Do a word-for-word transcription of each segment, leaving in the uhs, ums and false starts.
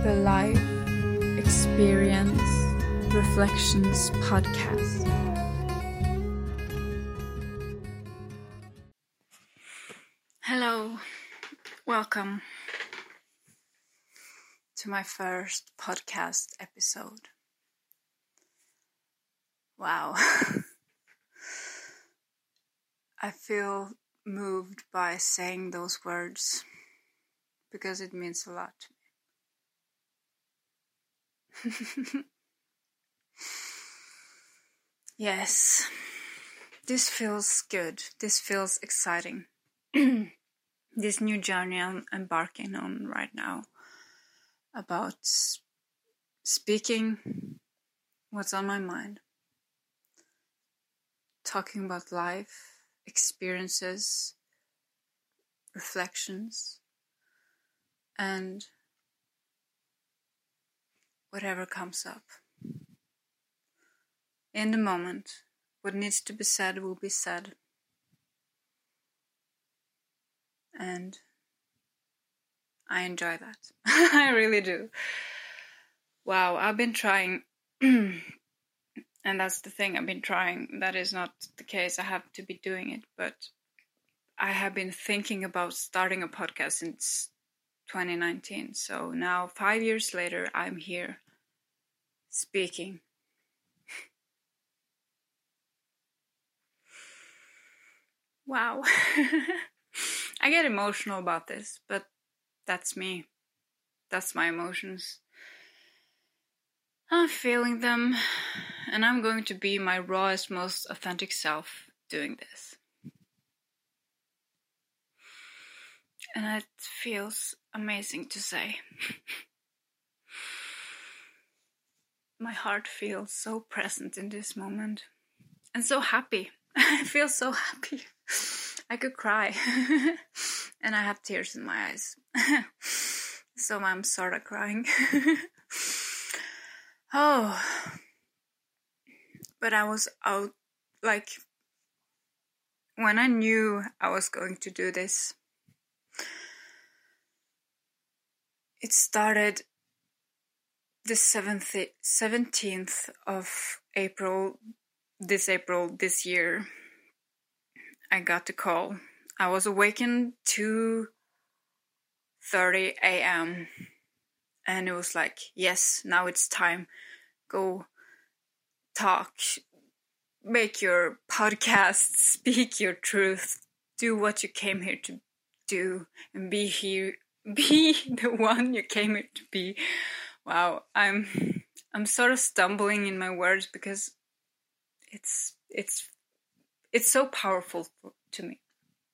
the Life Experience Reflections podcast. Hello, welcome to my first podcast episode. Wow. I feel moved by saying those words because it means a lot to me. Yes, this feels good. This feels exciting. This new journey I'm embarking on right now about speaking what's on my mind, talking about life, experiences, reflections, and whatever comes up. In the moment, what needs to be said will be said. And I enjoy that. I really do. Wow, I've been trying, and that's the thing, I've been trying. That is not the case, I have to be doing it, but I have been thinking about starting a podcast since twenty nineteen. So now, five years later, I'm here speaking. Wow. I get emotional about this, but that's me. That's my emotions. I'm feeling them, and I'm going to be my rawest, most authentic self doing this. And it feels amazing to say. My heart feels so present in this moment, and so happy. I feel so happy. I could cry. And I have tears in my eyes. So I'm sort of crying. Oh. But I was out, like, when I knew I was going to do this, it started the seventeenth of April, this April, this year. I got the call. I was awakened two thirty a.m. and it was like, yes, now it's time. Go talk, make your podcast, speak your truth, do what you came here to do, and be here, be the one you came here to be. Wow, I'm I'm sort of stumbling in my words because it's it's it's so powerful to me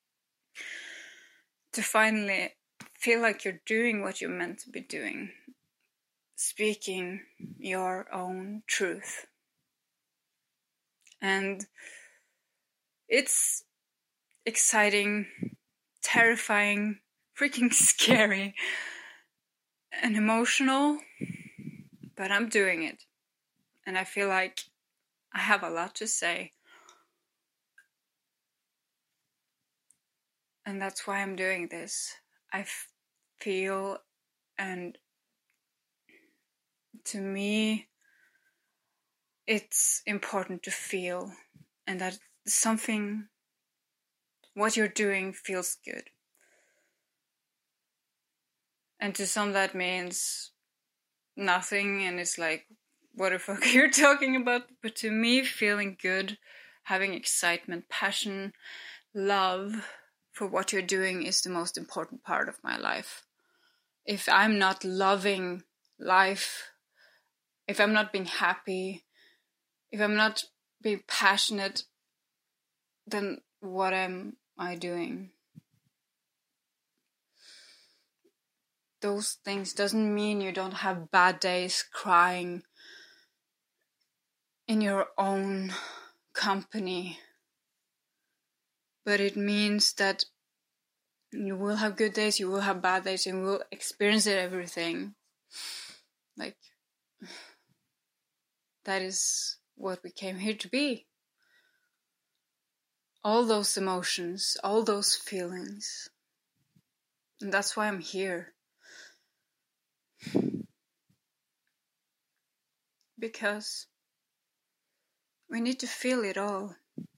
to finally feel like you're doing what you're meant to be doing, speaking your own truth. And it's exciting, terrifying, freaking scary, and emotional, but I'm doing it. And I feel like I have a lot to say. And that's why I'm doing this. I f- feel, and to me, it's important to feel, and that something, what you're doing feels good. And to some that means nothing, and it's like, what the fuck are you talking about? But to me, feeling good, having excitement, passion, love for what you're doing is the most important part of my life. If I'm not loving life, if I'm not being happy, if I'm not being passionate, then what am I doing? Those things doesn't mean you don't have bad days crying in your own company. But it means that you will have good days, you will have bad days, and you will experience it, everything. Like, that is what we came here to be. All those emotions, all those feelings. And that's why I'm here. because we need to feel it all.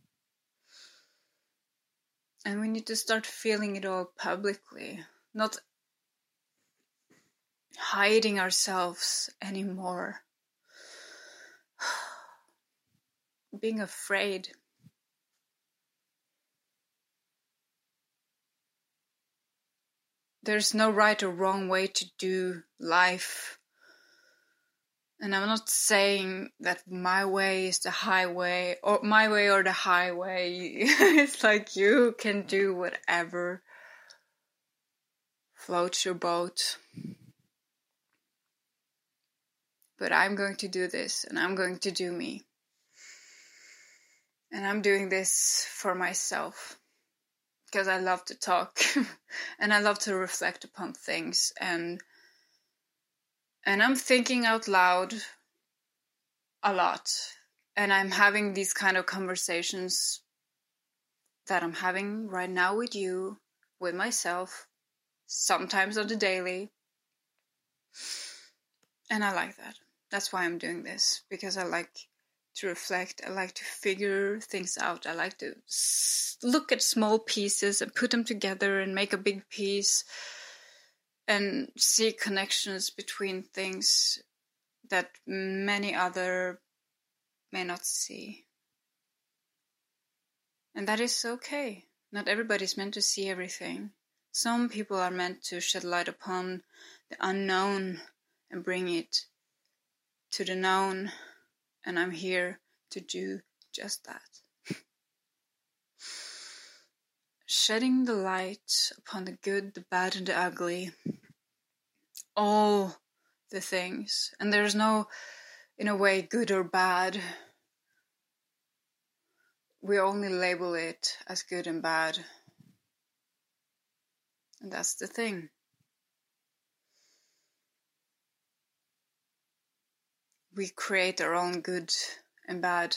And we need to start feeling it all publicly, not hiding ourselves anymore. Being afraid. There's no right or wrong way to do life. And I'm not saying that my way is the highway, or my way or the highway. It's like you can do whatever floats your boat. But I'm going to do this, and I'm going to do me. And I'm doing this for myself. Because I love to talk. And I love to reflect upon things. And And I'm thinking out loud a lot. And I'm having these kind of conversations that I'm having right now with you, with myself, sometimes on the daily. And I like that. That's why I'm doing this. Because I like to reflect. I like to figure things out. I like to look at small pieces and put them together and make a big piece. And see connections between things that many other may not see. And that is okay. Not everybody's meant to see everything. Some people are meant to shed light upon the unknown and bring it to the known. And I'm here to do just that. Shedding the light upon the good, the bad, and the ugly. All the things. And there's no, in a way, good or bad. We only label it as good and bad. And that's the thing. We create our own good and bad.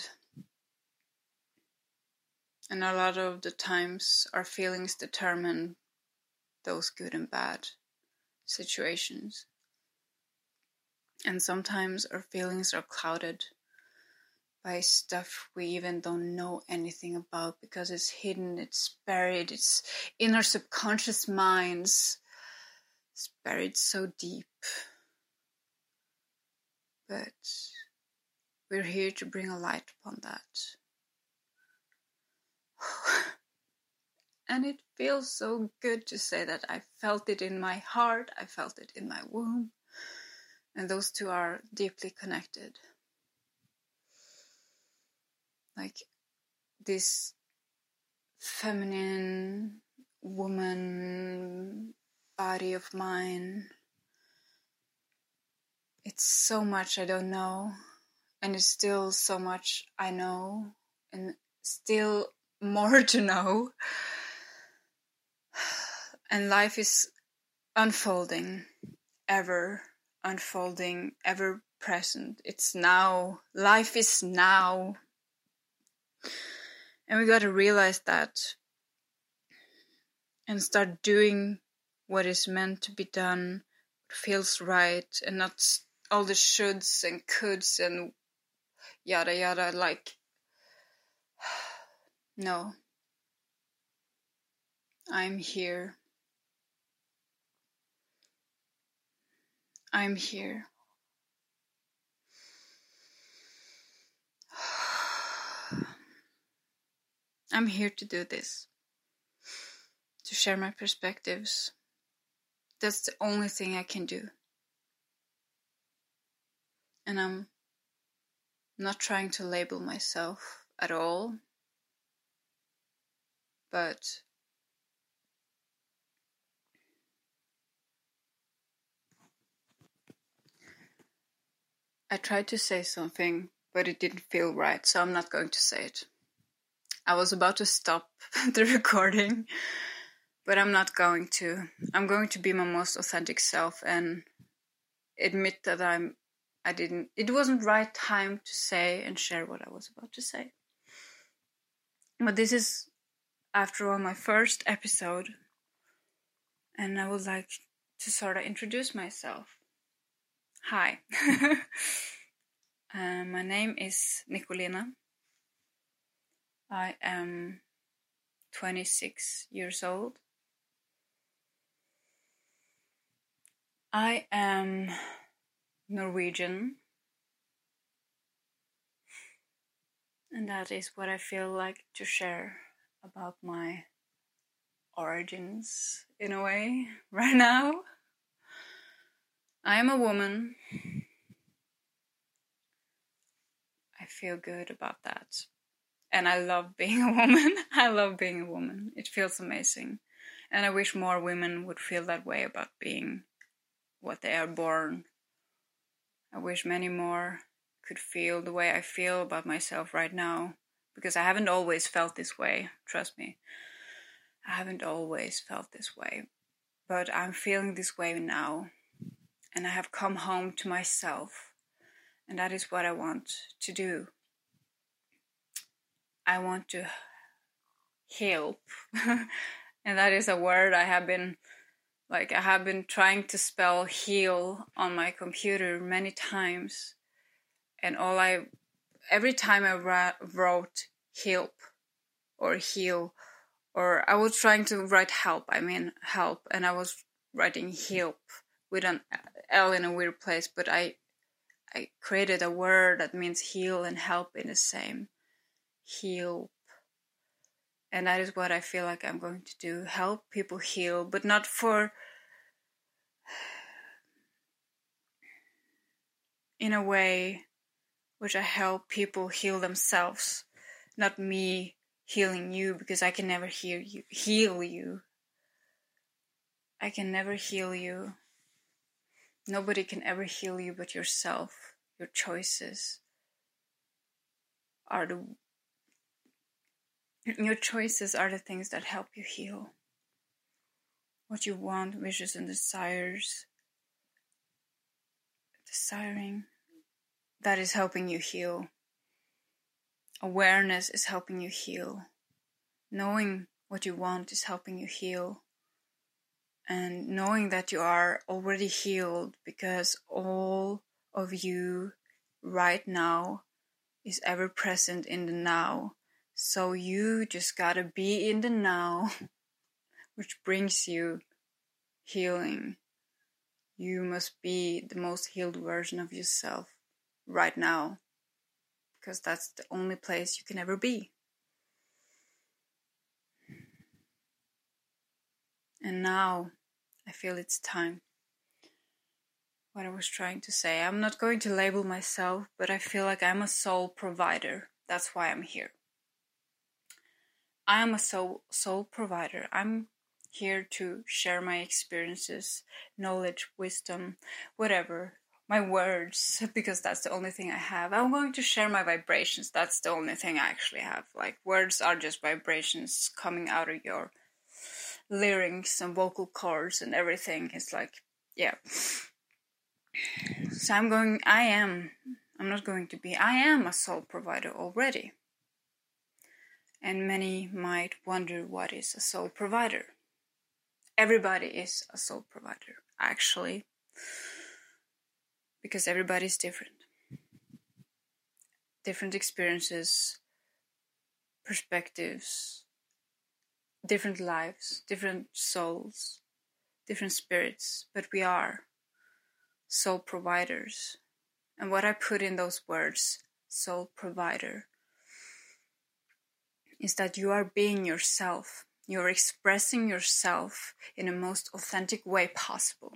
And a lot of the times our feelings determine those good and bad situations. And sometimes our feelings are clouded by stuff we even don't know anything about because it's hidden, it's buried, it's in our subconscious minds. It's buried so deep. But we're here to bring a light upon that. And it feels so good to say that I felt it in my heart, I felt it in my womb. And those two are deeply connected. Like this feminine woman body of mine. It's so much I don't know. And it's still so much I know. And still more to know. And life is unfolding, ever unfolding, ever present. It's now. Life is now. And we gotta realize that. And start doing what is meant to be done, what feels right, and not all the shoulds and coulds and yada yada, like, no. I'm here. I'm here. I'm here to do this. To share my perspectives. That's the only thing I can do. And I'm not trying to label myself at all. But I tried to say something, but it didn't feel right, so I'm not going to say it. I was about to stop the recording, but I'm not going to. I'm going to be my most authentic self and admit that I'm I didn't it wasn't right time to say and share what I was about to say. But this is, after all, my first episode, and I would like to sort of introduce myself. Hi. Uh, my name is Nicolina. I am twenty-six years old. I am Norwegian. And that is what I feel like to share about my origins, in a way, right now. I am a woman. I feel good about that. And I love being a woman. I love being a woman. It feels amazing. And I wish more women would feel that way about being what they are born. I wish many more could feel the way I feel about myself right now. Because I haven't always felt this way, trust me. I haven't always felt this way. But I'm feeling this way now. And I have come home to myself. And that is what I want to do. I want to help. And that is a word I have been, like, I have been trying to spell heal on my computer many times. And all I, every time I ra- wrote help or heal, or I was trying to write help, I mean help, and I was writing help with an L in a weird place, but I I created a word that means heal and help in the same. Heal. And that is what I feel like I'm going to do. Help people heal, but not for, in a way which I help people heal themselves. Not me healing you, because I can never heal you. Heal you. I can never heal you. Nobody can ever heal you but yourself. Your choices are the your choices are the things that help you heal. What you want, wishes and desires. Desiring. That is helping you heal. Awareness is helping you heal. Knowing what you want is helping you heal. And knowing that you are already healed, because all of you right now is ever present in the now. So you just gotta be in the now, which brings you healing. You must be the most healed version of yourself right now, because that's the only place you can ever be. And now I feel it's time. What I was trying to say, I'm not going to label myself, but I feel like I'm a soul provider. That's why I'm here. I am a soul, soul provider. I'm here to share my experiences, knowledge, wisdom, whatever, my words, because that's the only thing I have. I'm going to share my vibrations. That's the only thing I actually have. Like, words are just vibrations coming out of your lyrics and vocal cords and everything. It's like, yeah. So I'm going, I am, I'm not going to be, I am a soul provider already. And many might wonder, what is a soul provider? Everybody is a soul provider, actually. Because everybody is different. Different experiences, perspectives, different lives, different souls, different spirits. But we are soul providers. And what I put in those words, soul provider, is that you are being yourself. You're expressing yourself in the most authentic way possible.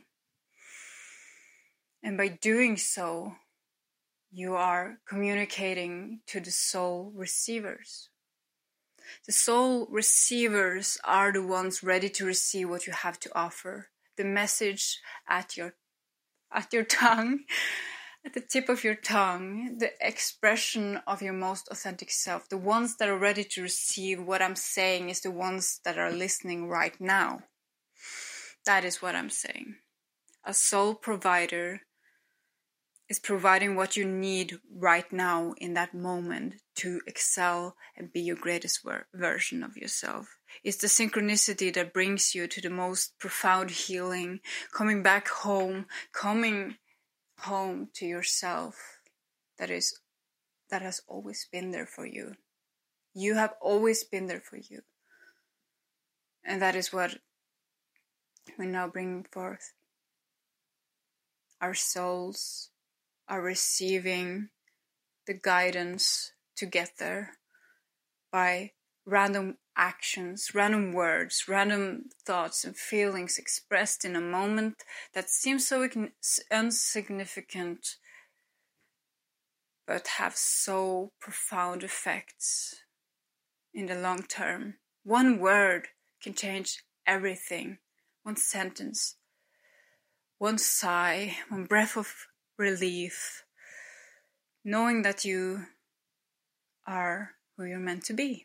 And by doing so, you are communicating to the soul receivers. The soul receivers are the ones ready to receive what you have to offer. The message at your at your tongue, at the tip of your tongue, the expression of your most authentic self. The ones that are ready to receive what I'm saying is the ones that are listening right now. That is what I'm saying. A soul provider is providing what you need right now in that moment to excel and be your greatest ver- version of yourself. It's the synchronicity that brings you to the most profound healing, coming back home, coming home to yourself. that is that has always been there for you. You have always been there for you. And that is what we now bring forth. Our souls are receiving the guidance to get there by random actions, random words, random thoughts and feelings expressed in a moment that seems so insignificant, but have so profound effects in the long term. One word can change everything. One sentence, one sigh, one breath of relief, knowing that you are who you're meant to be.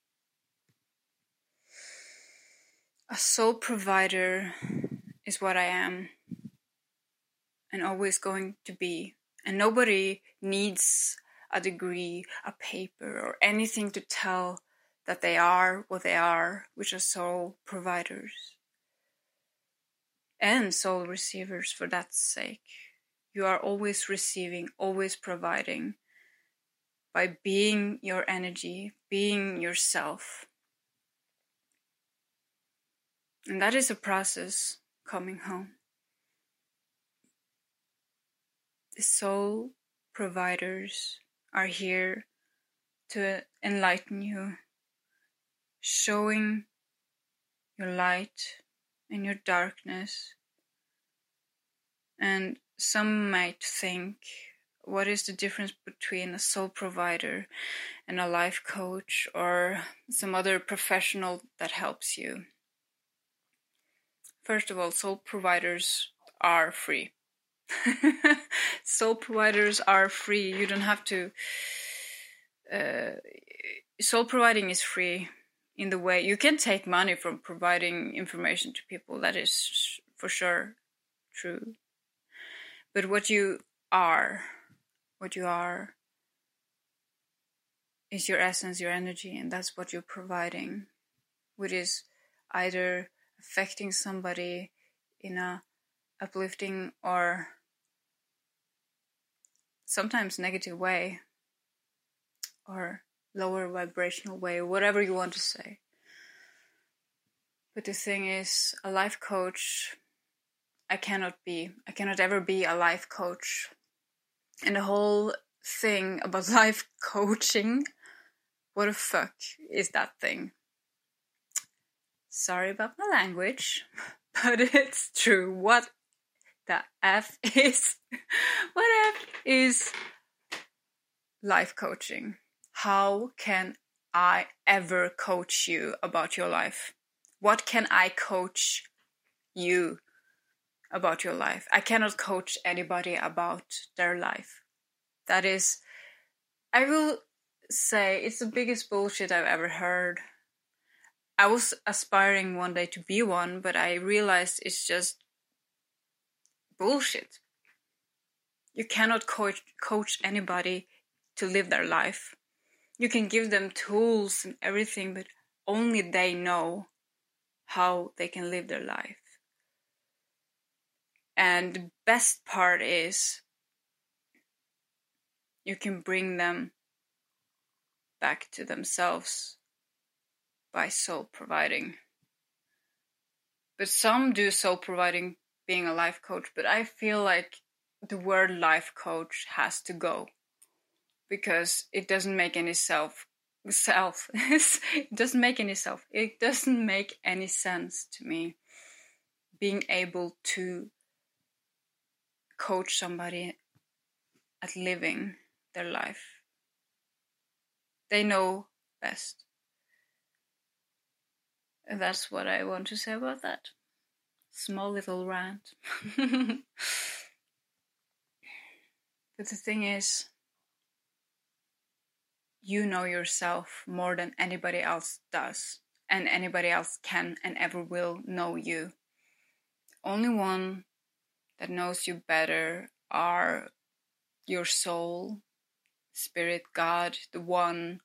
A soul provider is what I am and always going to be. And nobody needs a degree, a paper, or anything to tell that they are what they are, which are soul providers. And soul receivers for that sake. You are always receiving, always providing by being your energy, being yourself. And that is a process coming home. The soul providers are here to enlighten you, showing your light and your darkness. And some might think, what is the difference between a soul provider and a life coach or some other professional that helps you? First of all, soul providers are free. Soul providers are free. You don't have to... Uh, soul providing is free in the way you can take money from providing information to people. That is for sure true. But what you are, what you are, is your essence, your energy, and that's what you're providing, which is either affecting somebody in a uplifting or sometimes negative way, or lower vibrational way, or whatever you want to say. But the thing is, a life coach, I cannot be. I cannot ever be a life coach. And the whole thing about life coaching, what the fuck is that thing? Sorry about my language, but it's true. What the F is, what F is life coaching? How can I ever coach you about your life? What can I coach you about your life? I cannot coach anybody about their life. That is, I will say, it's the biggest bullshit I've ever heard. I was aspiring one day to be one, but I realized it's just bullshit. You cannot coach, coach anybody to live their life. You can give them tools and everything, but only they know how they can live their life. And the best part is you can bring them back to themselves by soul providing. But some do soul providing being a life coach, but I feel like the word life coach has to go because it doesn't make any self self it doesn't make any self it doesn't make any sense to me being able to coach somebody at living their life. They know best. And that's what I want to say about that. Small little rant. But the thing is, you know yourself more than anybody else does. And anybody else can and ever will know you. Only one that knows you better are your soul, spirit, God, the one,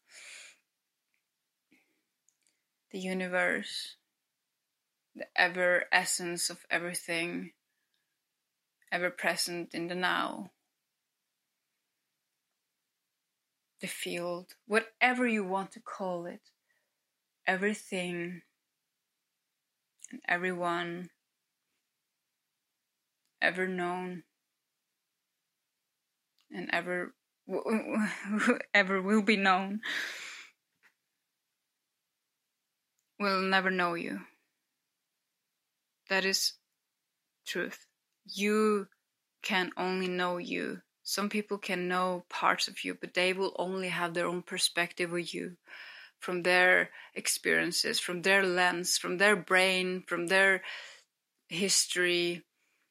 the universe, the ever essence of everything, ever present in the now. the field, whatever you want to call it, everything and everyone ever known and ever ever will be known will never know you. That is truth. You can only know you. Some people can know parts of you, but they will only have their own perspective of you, from their experiences, from their lens, from their brain, from their history.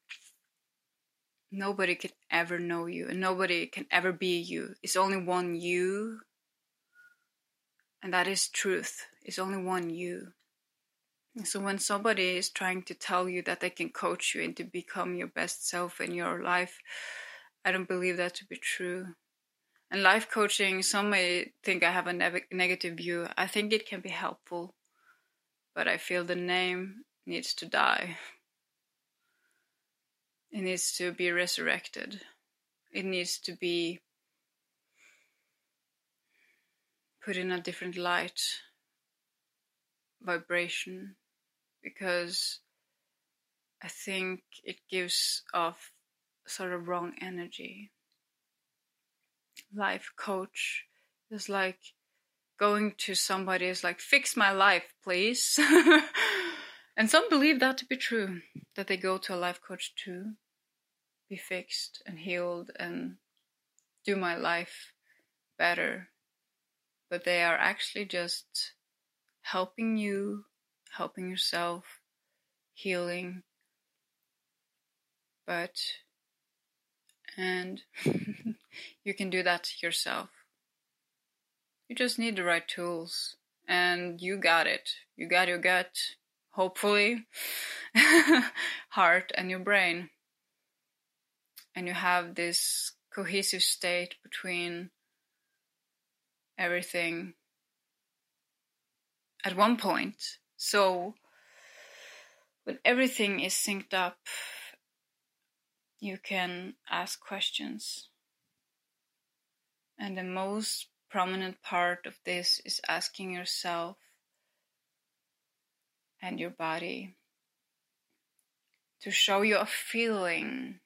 Nobody can ever know you, and nobody can ever be you. It's only one you, and that is truth. It's only one you. So when somebody is trying to tell you that they can coach you into become your best self in your life, I don't believe that to be true. And life coaching, some may think I have a ne- negative view. I think it can be helpful, but I feel the name needs to die. It needs to be resurrected. It needs to be put in a different light, vibration, because I think it gives off sort of wrong energy. Life coach is like going to somebody is like, fix my life, please. And some believe that to be true, that they go to a life coach to be fixed and healed and do my life better. But they are actually just helping you, helping yourself, healing. But, and you can do that yourself. You just need the right tools, and you got it. You got your gut, hopefully, heart, and your brain. And you have this cohesive state between everything at one point. So when everything is synced up, you can ask questions. And the most prominent part of this is asking yourself and your body to show you a feeling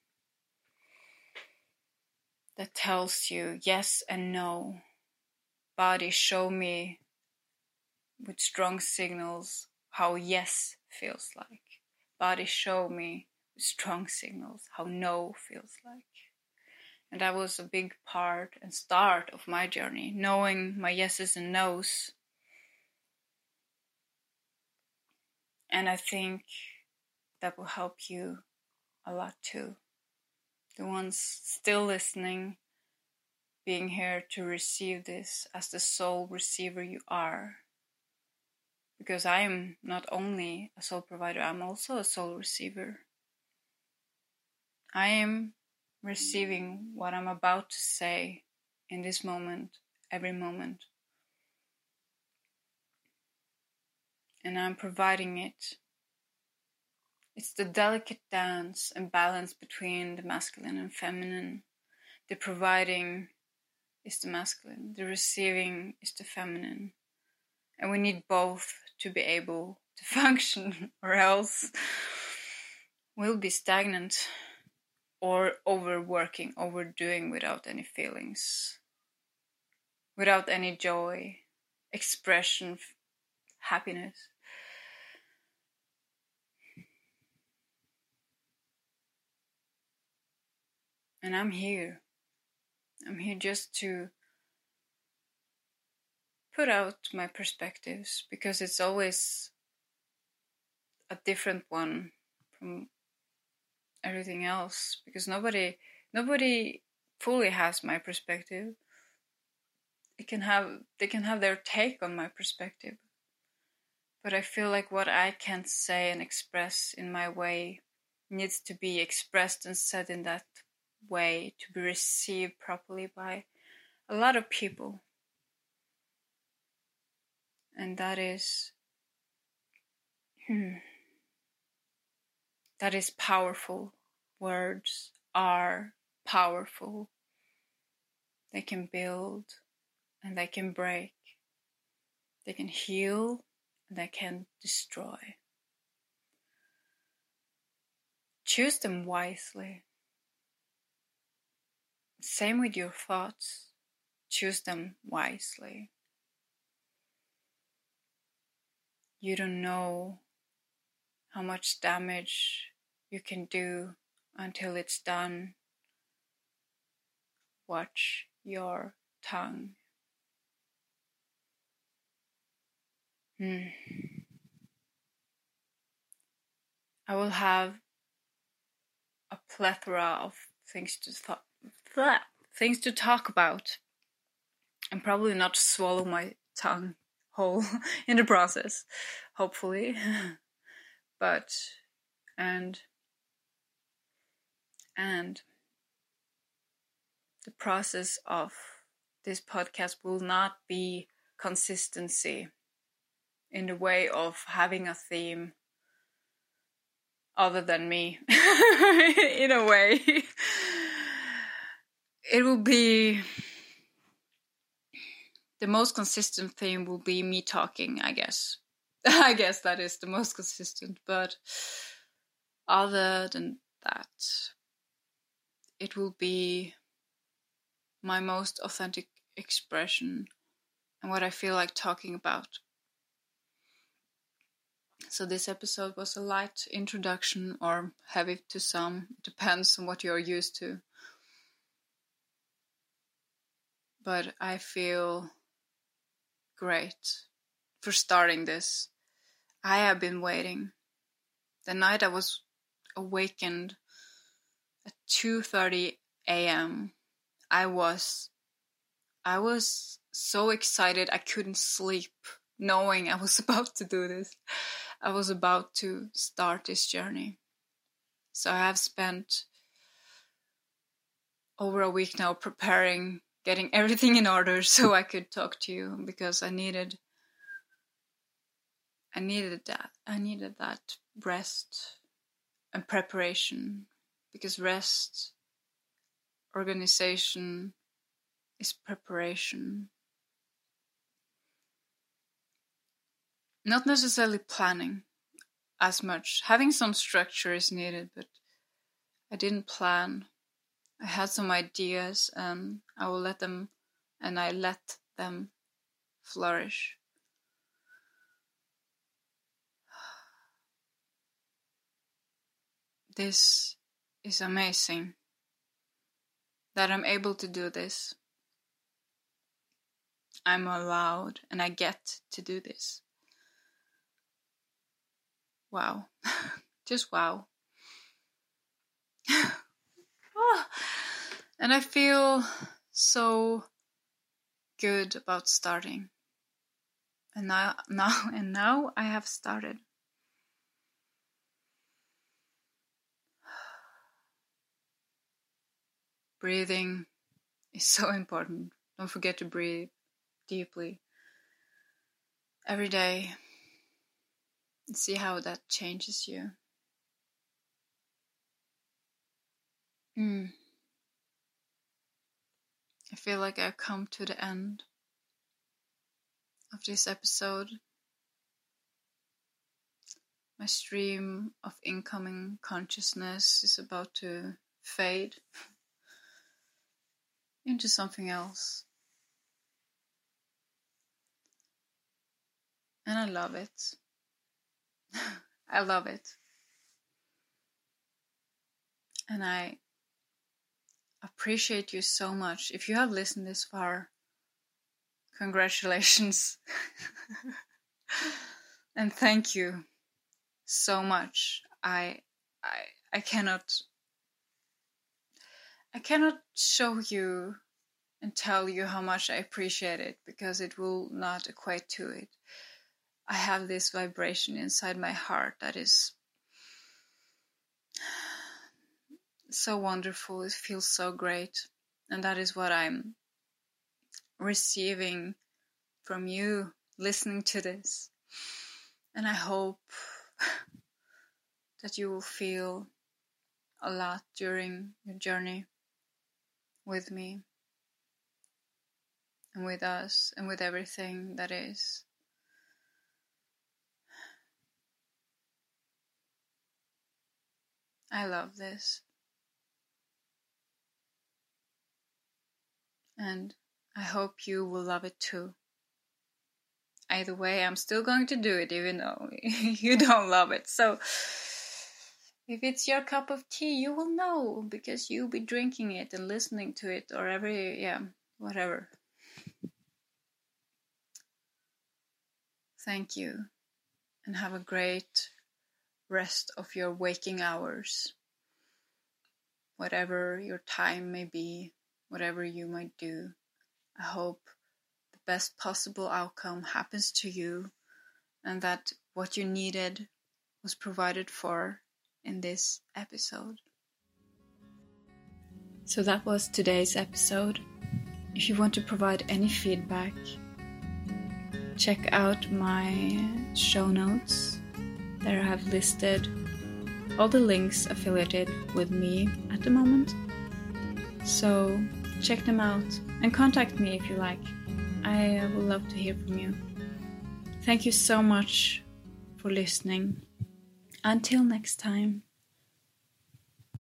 that tells you yes and no. Body, show me with strong signals how yes feels like. Body, show me with strong signals how no feels like. And that was a big part and start of my journey, knowing my yeses and nos. And I think that will help you a lot too. The ones still listening, being here to receive this as the soul receiver you are. Because I am not only a soul provider, I'm also a soul receiver. I am receiving what I'm about to say in this moment, every moment. And I'm providing it. It's the delicate dance and balance between the masculine and feminine. The providing is the masculine, the receiving is the feminine. And we need both to be able to function, or else we'll be stagnant or overworking, overdoing without any feelings, without any joy, expression, happiness. And I'm here. I'm here just to put out my perspectives, because it's always a different one from everything else, because nobody nobody fully has my perspective. They can have they can have their take on my perspective, but I feel like what I can say and express in my way needs to be expressed and said in that way to be received properly by a lot of people. And that is hmm, that is powerful. Words are powerful. They can build, and they can break. They can heal, and they can destroy. Choose them wisely. Same with your thoughts. Choose them wisely. You don't know how much damage you can do until it's done. Watch your tongue. Hmm. I will have a plethora of things to th- things to talk about, and probably not swallow my tongue whole in the process, hopefully. But and and the process of this podcast will not be consistency in the way of having a theme other than me. In a way, it will be the most consistent theme will be me talking, I guess. I guess that is the most consistent, but other than that, it will be my most authentic expression and what I feel like talking about. So this episode was a light introduction, or heavy to some, depends on what you're used to. But I feel great for starting this. I have been waiting. The night I was awakened at two thirty a.m. I was I was so excited I couldn't sleep, knowing I was about to do this. I was about to start this journey. So I have spent over a week now preparing, getting everything in order so I could talk to you, because I needed I needed that. I needed that rest and preparation, because rest, organization is preparation. Not necessarily planning as much. Having some structure is needed, but I didn't plan. I had some ideas and I will let them, and I let them flourish. This is amazing that I'm able to do this. I'm allowed and I get to do this. Wow. Just wow. Oh. And I feel so good about starting. And now, now, and now I have started. Breathing is so important. Don't forget to breathe deeply every day. And see how that changes you. Mm. I feel like I've come to the end of this episode. My stream of incoming consciousness is about to fade into something else. And I love it. I love it. And I appreciate you so much. If you have listened this far, congratulations. And thank you so much. I I I cannot I cannot show you and tell you how much I appreciate it, because it will not equate to it. I have this vibration inside my heart that is so wonderful. It feels so great. And that is what I'm receiving from you listening to this. And I hope that you will feel a lot during your journey with me. and with us and with everything that is. I love this. And I hope you will love it too. Either way, I'm still going to do it even though you don't love it. So if it's your cup of tea, you will know because you'll be drinking it and listening to it or every, yeah, whatever. Thank you and have a great rest of your waking hours. Whatever your time may be, whatever you might do, I hope the best possible outcome happens to you and that what you needed was provided for in this episode. So that was today's episode. If you want to provide any feedback, check out my show notes. There I have listed all the links affiliated with me at the moment. So check them out and contact me if you like. I would love to hear from you. Thank you so much for listening. Until next time.